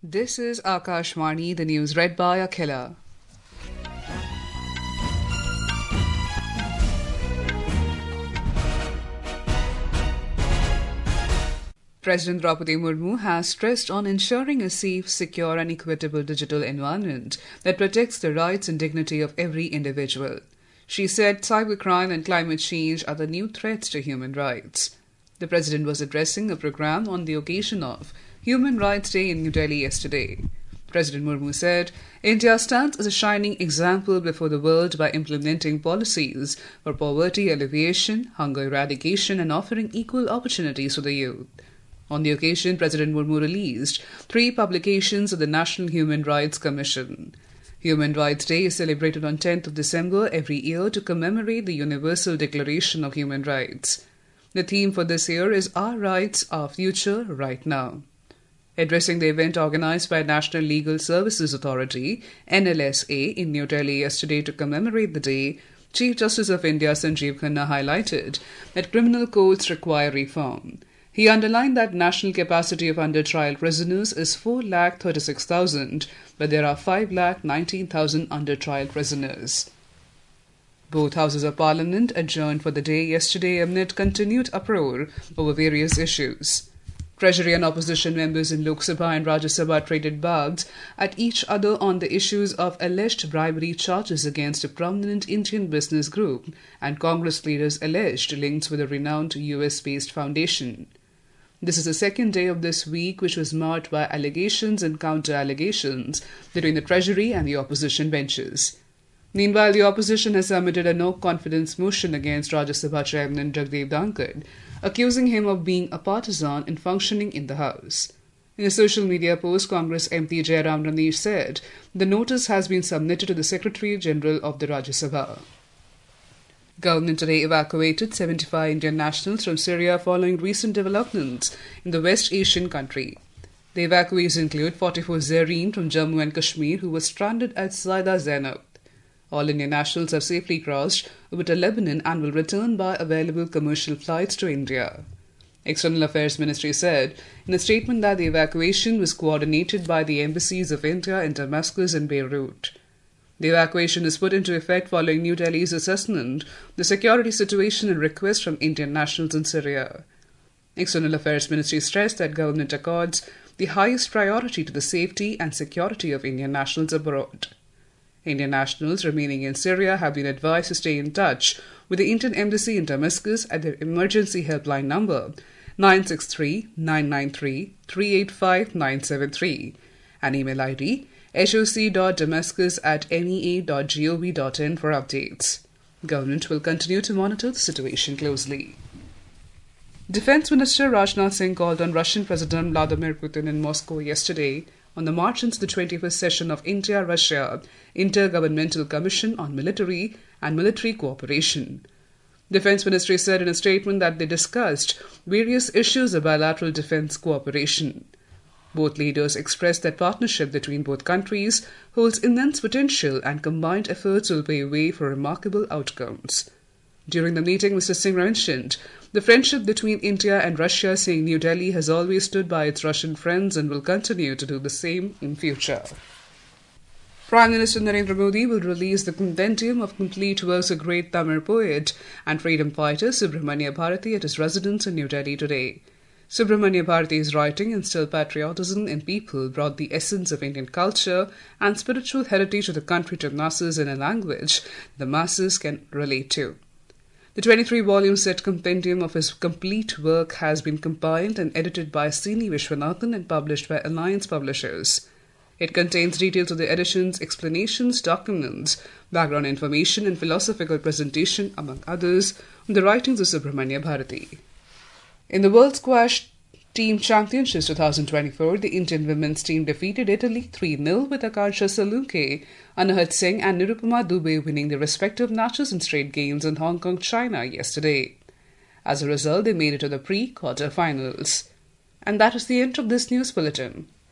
This is Akashvani, the news read by Akhila. President Draupadi Murmu has stressed on ensuring a safe, secure and equitable digital environment that protects the rights and dignity of every individual. She said cybercrime and climate change are the new threats to human rights. The President was addressing a program on the occasion of Human Rights Day in New Delhi yesterday. President Murmu said, India stands as a shining example before the world by implementing policies for poverty alleviation, hunger eradication and offering equal opportunities for the youth. On the occasion, President Murmu released 3 publications of the National Human Rights Commission. Human Rights Day is celebrated on 10th of December every year to commemorate the Universal Declaration of Human Rights. The theme for this year is Our Rights, Our Future, Right Now. Addressing the event organized by National Legal Services Authority, NLSA, in New Delhi yesterday to commemorate the day, Chief Justice of India Sanjeev Khanna highlighted that criminal courts require reform. He underlined that national capacity of under-trial prisoners is 4,36,000, but there are 5,19,000 under-trial prisoners. Both houses of parliament adjourned for the day yesterday amid continued uproar over various issues. Treasury and opposition members in Lok Sabha and Rajya Sabha traded barbs at each other on the issues of alleged bribery charges against a prominent Indian business group and Congress leaders' alleged links with a renowned US-based foundation. This is the second day of this week, which was marked by allegations and counter-allegations between the Treasury and the opposition benches. Meanwhile, the opposition has submitted a no-confidence motion against Rajya Sabha Chairman Jagdeep Dhankad, accusing him of being a partisan and functioning in the House. In a social media post, Congress MP Jairam Ramesh said the notice has been submitted to the Secretary General of the Rajya Sabha. Government today evacuated 75 Indian nationals from Syria following recent developments in the West Asian country. The evacuees include 44 Zareen from Jammu and Kashmir who was stranded at Zaida Zainab. All Indian nationals have safely crossed over to Lebanon and will return by available commercial flights to India. External Affairs Ministry said in a statement that the evacuation was coordinated by the embassies of India in Damascus and Beirut. The evacuation is put into effect following New Delhi's assessment of the security situation and requests from Indian nationals in Syria. External Affairs Ministry stressed that government accords the highest priority to the safety and security of Indian nationals abroad. Indian nationals remaining in Syria have been advised to stay in touch with the Indian Embassy in Damascus at their emergency helpline number 963-993-385-973 and email ID hoc.damascus@nea.gov.in for updates. Government will continue to monitor the situation closely. Defense Minister Rajnath Singh called on Russian President Vladimir Putin in Moscow yesterday on the march into the 21st session of India-Russia Intergovernmental Commission on Military and Military Cooperation. Defense Ministry said in a statement that they discussed various issues of bilateral defense cooperation. Both leaders expressed that partnership between both countries holds immense potential and combined efforts will pave way for remarkable outcomes. During the meeting, Mr. Singh mentioned the friendship between India and Russia, saying New Delhi has always stood by its Russian friends and will continue to do the same in future. Prime Minister Narendra Modi will release the compendium of complete works of great Tamil poet and freedom fighter Subramania Bharati at his residence in New Delhi today. Subramania Bharati's writing instilled patriotism in people, brought the essence of Indian culture and spiritual heritage of the country to masses in a language the masses can relate to. The 23-volume set compendium of his complete work has been compiled and edited by Sini Vishwanathan and published by Alliance Publishers. It contains details of the editions, explanations, documents, background information and philosophical presentation, among others, on the writings of Subramania Bharati. In the World Squash Team Championships 2024, the Indian women's team defeated Italy 3-0 with Akansha Salunke, Anahat Singh and Nirupama Dubey winning their respective matches in straight games in Hong Kong, China yesterday. As a result, they made it to the pre-quarter finals. And that is the end of this news bulletin.